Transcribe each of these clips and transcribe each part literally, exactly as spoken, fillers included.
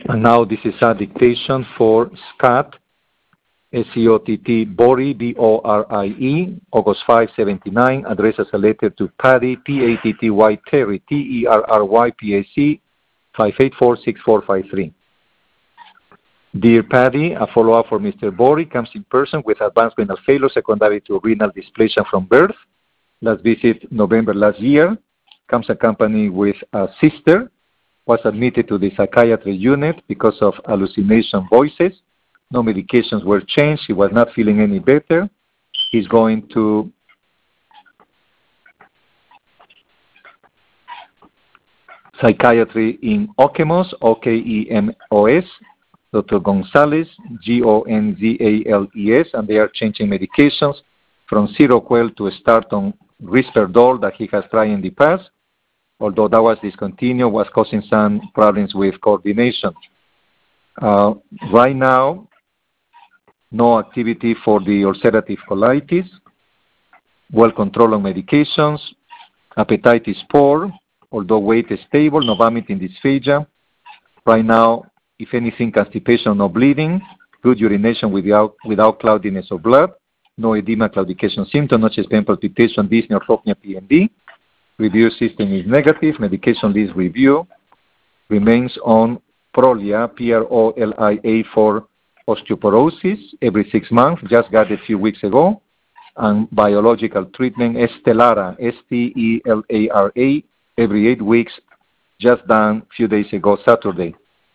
And now this is a dictation for Scott, S C O T T, Borie, B O R I E, August fifth, seventy-nine, addressed as a letter to Patty, P A T T Y, Terry, T E R R Y, P A C, five eight four six four five three. Dear Patty, a follow-up for Mister Borie comes in person with advanced renal failure secondary to renal dysplasia from birth. Last visit November last year. Comes accompanied with a sister. Was admitted to the psychiatry unit because of hallucination voices. No medications were changed. He was not feeling any better. He's going to psychiatry in Okemos, O K E M O S, Doctor Gonzalez, G O N Z A L E S, and they are changing medications from Seroquel to start on Risperdal that he has tried in the past, although that was discontinued, was causing some problems with coordination. Uh, right now, no activity for the ulcerative colitis, well controlled on medications, appetite is poor, although weight is stable, no vomiting, dysphagia. Right now, if anything, constipation, no bleeding, good urination without, without cloudiness of blood, no edema, claudication symptom, no chest pain, palpitation, dyspnea, orthopnea, P M D. Review system is negative. Medication list review remains on Prolia, P R O L I A, for osteoporosis every six months, just got it a few weeks ago, and biological treatment, Stelara, S T E L A R A, every eight weeks, just done a few days ago, Saturday.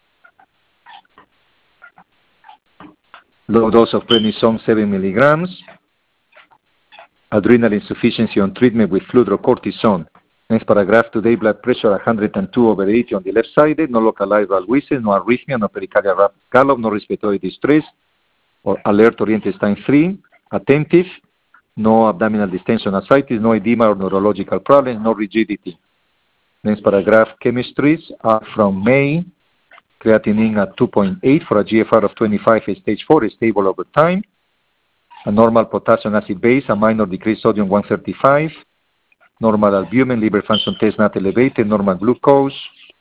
Low dose of prednisone, seven milligrams. Adrenal insufficiency on treatment with fludrocortisone. Next paragraph, today blood pressure one hundred two over eighty on the left side, no localized valvulosis, no arrhythmia, no pericardial rapid gallop, no respiratory distress, or alert oriented time three, attentive, no abdominal distension, ascites, no edema or neurological problems, no rigidity. Next paragraph, chemistries are from May, creatinine at two point eight for a G F R of twenty-five, stage four, is stable over time. A normal potassium acid base, a minor decreased sodium one thirty-five, normal albumin, liver function test not elevated, normal glucose,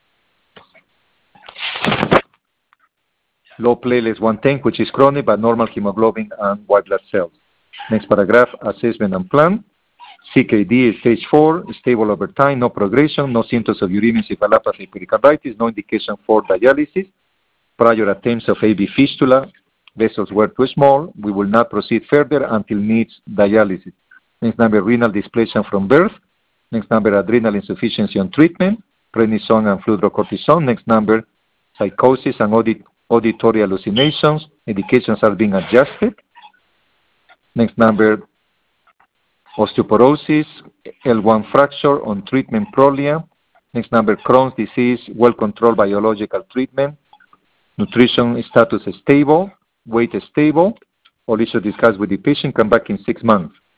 low platelets one ten, which is chronic, but normal hemoglobin and white blood cells. Next paragraph, assessment and plan. C K D is stage four, stable over time, no progression, no symptoms of uremic encephalopathy, pericarditis, no indication for dialysis. Prior attempts of A V fistula, vessels were too small. We will not proceed further until needs dialysis. Next number, renal dysplasia from birth. Next number, adrenal insufficiency on treatment, prednisone and fludrocortisone. Next number, psychosis and audit auditory hallucinations. Medications are being adjusted. Next number, osteoporosis, L one fracture on treatment, Prolia. Next number, Crohn's disease, well-controlled biological treatment. Nutrition status is stable. Weight is stable. All issues discussed with the patient. Come back in six months.